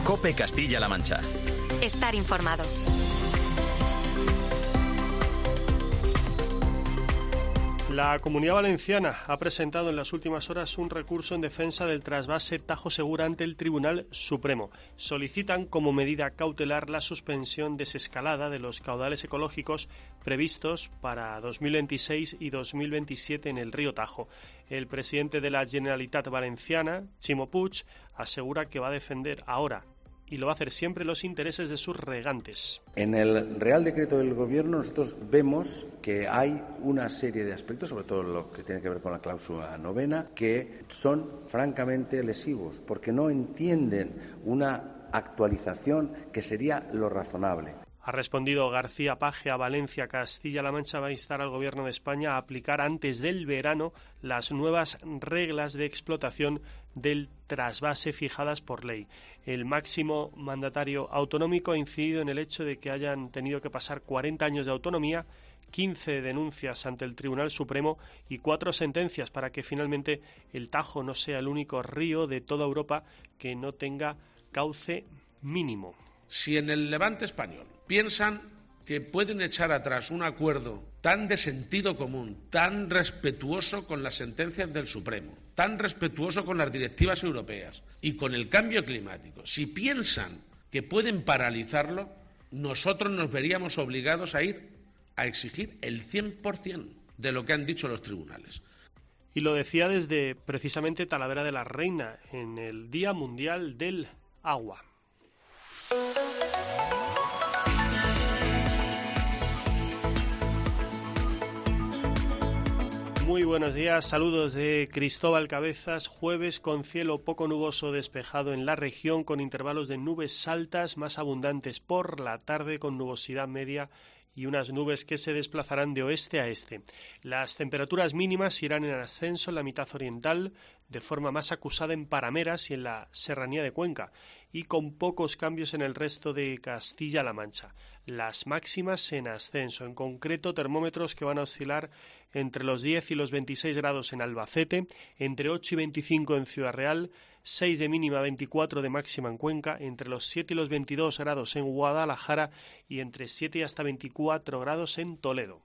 COPE Castilla-La Mancha. Estar informado. La Comunidad Valenciana ha presentado en las últimas horas un recurso en defensa del trasvase Tajo Segura ante el Tribunal Supremo. Solicitan como medida cautelar la suspensión desescalada de los caudales ecológicos previstos para 2026 y 2027 en el río Tajo. El presidente de la Generalitat Valenciana, Ximo Puig, asegura que va a defender ahora y lo va a hacer siempre los intereses de sus regantes. En el Real Decreto del Gobierno nosotros vemos que hay una serie de aspectos, sobre todo lo que tiene que ver con la cláusula novena, que son francamente lesivos, porque no entienden una actualización que sería lo razonable. Ha respondido García Page a Valencia. Castilla-La Mancha va a instar al Gobierno de España a aplicar antes del verano las nuevas reglas de explotación del trasvase fijadas por ley. El máximo mandatario autonómico ha incidido en el hecho de que hayan tenido que pasar 40 años de autonomía, 15 denuncias ante el Tribunal Supremo y 4 sentencias para que finalmente el Tajo no sea el único río de toda Europa que no tenga cauce mínimo. Si en el Levante español piensan que pueden echar atrás un acuerdo tan de sentido común, tan respetuoso con las sentencias del Supremo, tan respetuoso con las directivas europeas y con el cambio climático, si piensan que pueden paralizarlo, nosotros nos veríamos obligados a ir a exigir el 100% de lo que han dicho los tribunales. Y lo decía desde precisamente Talavera de la Reina, en el Día Mundial del Agua. Muy buenos días, saludos de Cristóbal Cabezas. Jueves con cielo poco nuboso despejado en la región, con intervalos de nubes altas más abundantes por la tarde, con nubosidad media y unas nubes que se desplazarán de oeste a este. Las temperaturas mínimas irán en ascenso en la mitad oriental, de forma más acusada en Parameras y en la serranía de Cuenca, y con pocos cambios en el resto de Castilla-La Mancha. Las máximas en ascenso, en concreto termómetros que van a oscilar entre los 10 y los 26 grados en Albacete, entre 8 y 25 en Ciudad Real, 6 de mínima, 24 de máxima en Cuenca, entre los 7 y los 22 grados en Guadalajara y entre 7 y hasta 24 grados en Toledo.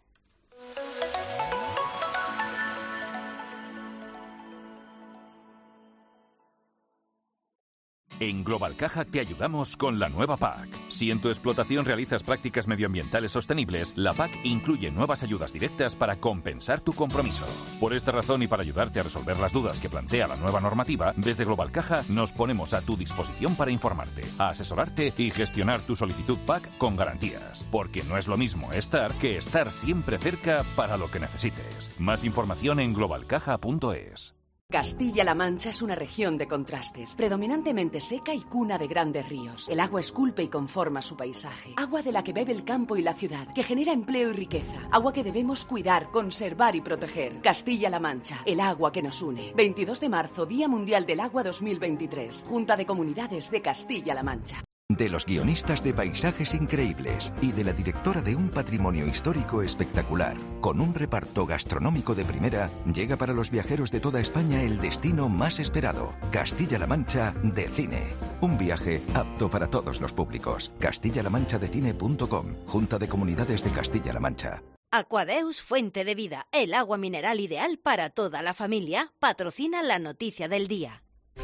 En Global Caja te ayudamos con la nueva PAC. Si en tu explotación realizas prácticas medioambientales sostenibles, la PAC incluye nuevas ayudas directas para compensar tu compromiso. Por esta razón y para ayudarte a resolver las dudas que plantea la nueva normativa, desde Global Caja nos ponemos a tu disposición para informarte, asesorarte y gestionar tu solicitud PAC con garantías. Porque no es lo mismo estar que estar siempre cerca para lo que necesites. Más información en globalcaja.es. Castilla-La Mancha es una región de contrastes, predominantemente seca y cuna de grandes ríos. El agua esculpe y conforma su paisaje. Agua de la que bebe el campo y la ciudad, que genera empleo y riqueza. Agua que debemos cuidar, conservar y proteger. Castilla-La Mancha, el agua que nos une. 22 de marzo, Día Mundial del Agua 2023. Junta de Comunidades de Castilla-La Mancha. De los guionistas de Paisajes Increíbles y de la directora de un patrimonio histórico espectacular, con un reparto gastronómico de primera, llega para los viajeros de toda España el destino más esperado, Castilla-La Mancha de Cine. Un viaje apto para todos los públicos. CastillaLaManchaDeCine.com, Junta de Comunidades de Castilla-La Mancha. Aquadeus, fuente de vida, el agua mineral ideal para toda la familia, patrocina la noticia del día.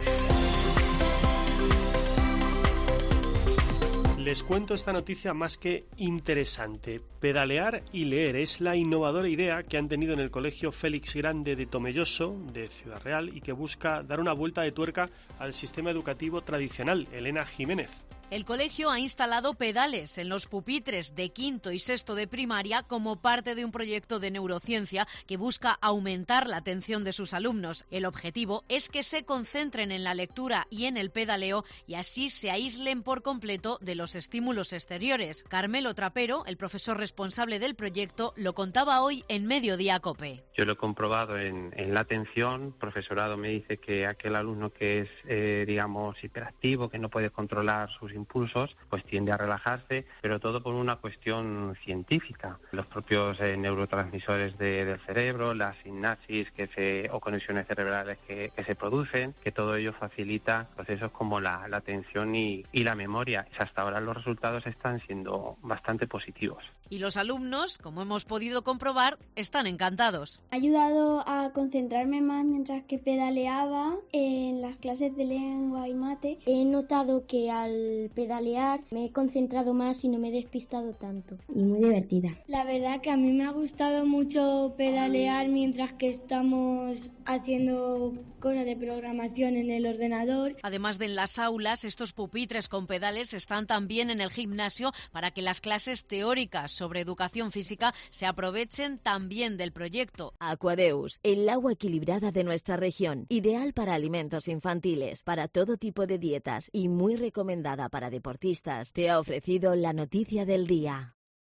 Les cuento esta noticia más que interesante. Pedalear y leer es la innovadora idea que han tenido en el Colegio Félix Grande de Tomelloso, de Ciudad Real, y que busca dar una vuelta de tuerca al sistema educativo tradicional. Elena Jiménez. El colegio ha instalado pedales en los pupitres de quinto y sexto de primaria como parte de un proyecto de neurociencia que busca aumentar la atención de sus alumnos. El objetivo es que se concentren en la lectura y en el pedaleo y así se aíslen por completo de los estímulos exteriores. Carmelo Trapero, el profesor responsable del proyecto, lo contaba hoy en Mediodía COPE. Yo lo he comprobado en la atención. Profesorado me dice que aquel alumno que es, hiperactivo, que no puede controlar sus impulsos, pues tiende a relajarse, pero todo por una cuestión científica. Los propios neurotransmisores del cerebro, las sinapsis o conexiones cerebrales que se producen, que todo ello facilita procesos como la atención y la memoria. Hasta ahora los resultados están siendo bastante positivos. Y los alumnos, como hemos podido comprobar, están encantados. Ha ayudado a concentrarme más mientras que pedaleaba en las clases de lengua y mate. He notado que al pedalear me he concentrado más y no me he despistado tanto. Y muy divertida. La verdad que a mí me ha gustado mucho pedalear mientras que estamos haciendo cosas de programación en el ordenador. Además de en las aulas, estos pupitres con pedales están también en el gimnasio para que las clases teóricas sobre educación física se aprovechen también del proyecto. Aquadeus, el agua equilibrada de nuestra región, ideal para alimentos infantiles, para todo tipo de dietas y muy recomendada para deportistas, te ha ofrecido la noticia del día.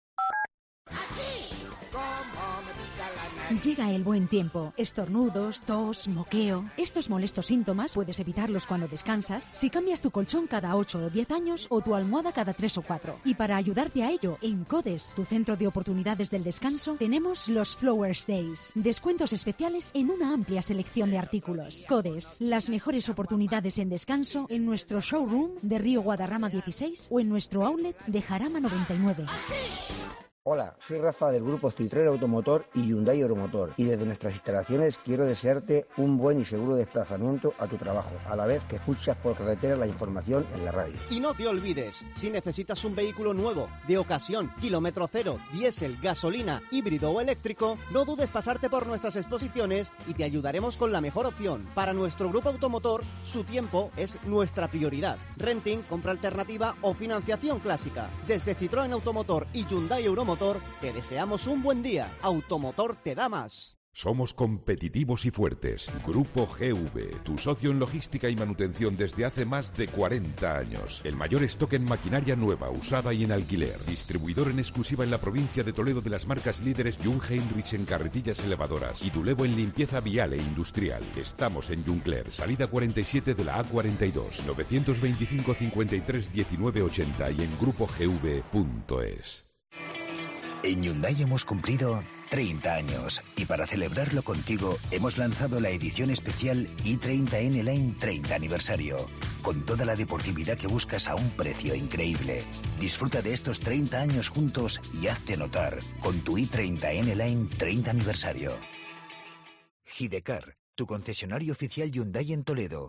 Llega el buen tiempo. Estornudos, tos, moqueo. Estos molestos síntomas puedes evitarlos cuando descansas si cambias tu colchón cada 8 o 10 años o tu almohada cada 3 o 4. Y para ayudarte a ello, en CODES, tu centro de oportunidades del descanso, tenemos los Flowers Days. Descuentos especiales en una amplia selección de artículos. CODES, las mejores oportunidades en descanso en nuestro showroom de Río Guadarrama 16 o en nuestro outlet de Jarama 99. Hola, soy Rafa del grupo Citroën Automotor y Hyundai Euromotor y desde nuestras instalaciones quiero desearte un buen y seguro desplazamiento a tu trabajo, a la vez que escuchas por carretera la información en la radio. Y no te olvides, si necesitas un vehículo nuevo, de ocasión, kilómetro cero, diésel, gasolina, híbrido o eléctrico, no dudes pasarte por nuestras exposiciones y te ayudaremos con la mejor opción. Para nuestro grupo automotor, su tiempo es nuestra prioridad. Renting, compra alternativa o financiación clásica. Desde Citroën Automotor y Hyundai Euromotor te deseamos un buen día. Automotor te da más. Somos competitivos y fuertes. Grupo GV, tu socio en logística y manutención desde hace más de 40 años. El mayor stock en maquinaria nueva, usada y en alquiler. Distribuidor en exclusiva en la provincia de Toledo de las marcas líderes Jungheinrich en carretillas elevadoras y Dulevo en limpieza vial e industrial. Estamos en Juncler, salida 47 de la A42, 925 53 19 80 y en grupogv.es. En Hyundai hemos cumplido 30 años y para celebrarlo contigo hemos lanzado la edición especial i30 N-Line 30 aniversario. Con toda la deportividad que buscas a un precio increíble. Disfruta de estos 30 años juntos y hazte notar con tu i30 N-Line 30 aniversario. Hidecar, tu concesionario oficial Hyundai en Toledo.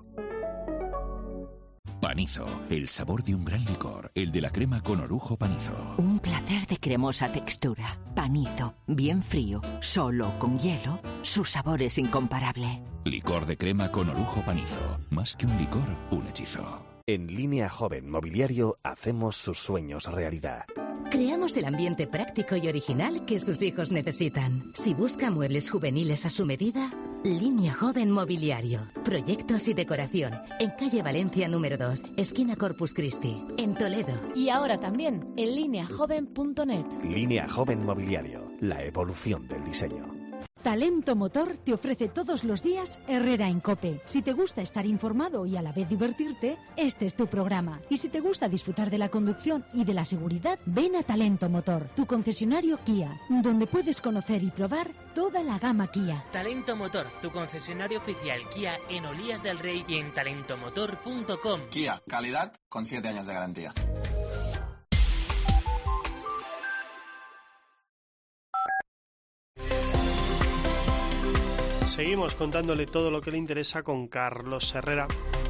Panizo, el sabor de un gran licor, el de la crema con orujo Panizo. Un placer de cremosa textura. Panizo, bien frío, solo con hielo, su sabor es incomparable. Licor de crema con orujo Panizo. Más que un licor, un hechizo. En Línea Joven Mobiliario hacemos sus sueños realidad. Creamos el ambiente práctico y original que sus hijos necesitan. Si busca muebles juveniles a su medida, Línea Joven Mobiliario. Proyectos y decoración. En calle Valencia número 2, esquina Corpus Christi, en Toledo. Y ahora también en lineajoven.net. Línea Joven Mobiliario. La evolución del diseño. Talento Motor te ofrece todos los días Herrera en COPE. Si te gusta estar informado y a la vez divertirte, este es tu programa. Y si te gusta disfrutar de la conducción y de la seguridad, ven a Talento Motor, tu concesionario Kia, donde puedes conocer y probar toda la gama Kia. Talento Motor, tu concesionario oficial Kia en Olías del Rey y en talentomotor.com. Kia, calidad con 7 años de garantía. Seguimos contándole todo lo que le interesa con Carlos Herrera.